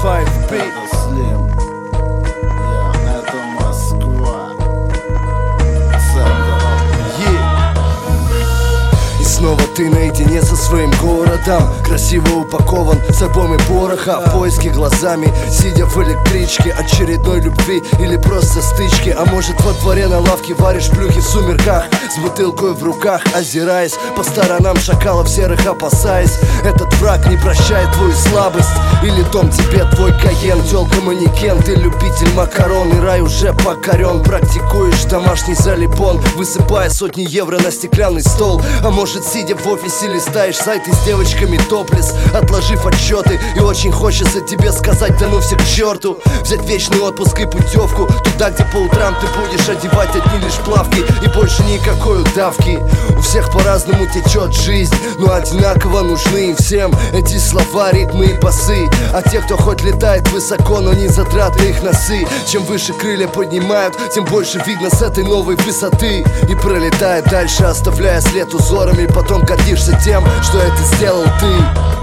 5B. Слим, это Москва. И снова ты наедине со своим городом, красиво упакован с альбомами пороха, в поиске глазами, сидя в электричке очередной любви или просто стычки. А может, во дворе на лавке варишь плюхи в сумерках, с бутылкой в руках, озираясь по сторонам, шакалов серых опасаясь. Этот враг не прощает твою слабость, или дом тебе твой Каен. Тёлка-манекен, ты любитель макарон, и рай уже покорен. Практикуешь домашний залипон, высыпая сотни евро на стеклянный стол. А может, сидя в офисе, листаешь сайты с девочками топлес, отложив отчеты. И очень хочется тебе сказать: да ну все к черту. Взять вечный отпуск и путевку туда, где по утрам ты будешь одевать одни лишь плавки, и больше никакой удавки. У всех по-разному течет жизнь, но одинаково нужны им всем эти слова, ритмы и басы. А те, кто хоть летает высоко, но не затраты их носы. Чем выше крылья поднимают, тем больше видно с этой новой высоты. И пролетает дальше, оставляя след узорами, потом гордишься тем, что это сделал ты.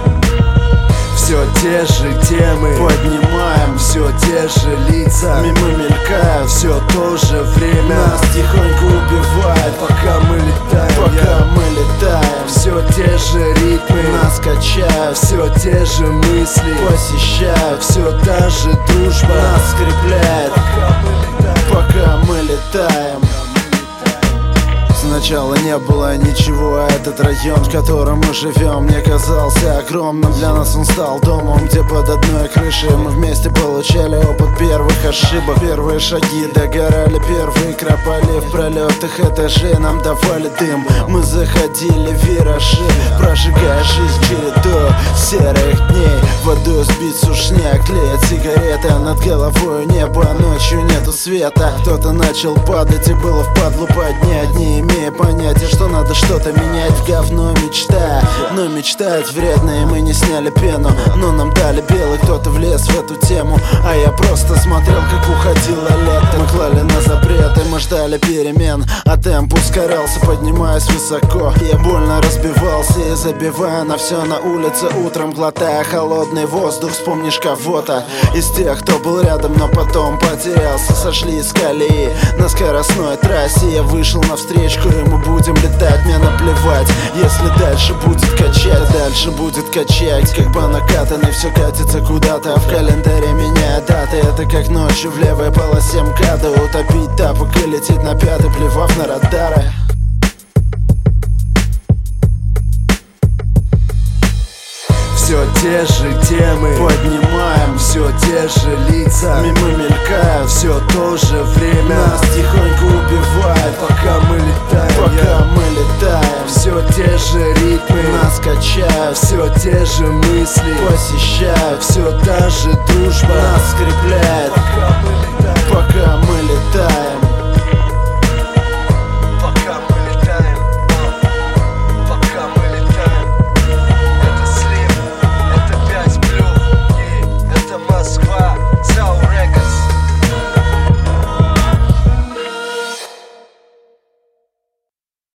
Все те же темы Поднимаем, все те же лица, мимо мелькают, все то же время. нас тихонько убивает, Пока мы летаем, пока мы летаем. все те же ритмы, Нас качают, все те же мысли, посещают, все та же дружба. нас скрепляет, пока мы летаем. Сначала не было ничего, а этот район, в котором мы живем, мне казался огромным. Для нас он стал домом, где под одной крышей мы вместе получали опыт первых ошибок. Первые шаги догорали, первые кропали в пролетах этажей, нам давали дым. Мы заходили в виражи, прожигая жизнь чередой серых дней. Водой сбить сушняк, клеят сигареты, над головой небо, ночью нету света. Кто-то начал падать, и было впадлу поднять, не имея понятия, что надо что-то менять. В говно мечтая, но мечтать вредно, и мы не сняли пену, но нам дали белый. Кто-то влез в эту тему, а я просто смотрел, как уходило лето. Мы клали на запреты, мы ждали перемен, а темп ускорялся, поднимаясь высоко. Я больно разбивался и забивая на все на улице утром, глотая холодный воздух. Вспомнишь кого-то из тех, кто был рядом, но потом потерялся. Сошли с колеи на скоростной трассе, я вышел навстречу, и мы будем летать. Мне наплевать, если дальше будет качать, дальше будет качать. Как по накатанной все катится куда-то, а в календаре меняет даты. Это как ночью в левой полосе МКАДа, утопить тапок и лететь на пятый, плевав на радары. Все те же темы Поднимаем, все те же лица, мимо мелькают, все то же время. нас тихонько убивает, Пока мы летаем, пока мы летаем. все те же ритмы, Нас качают, все те же мысли, посещают, все та же дружба. нас скрепляет, Пока мы летаем, пока мы летаем.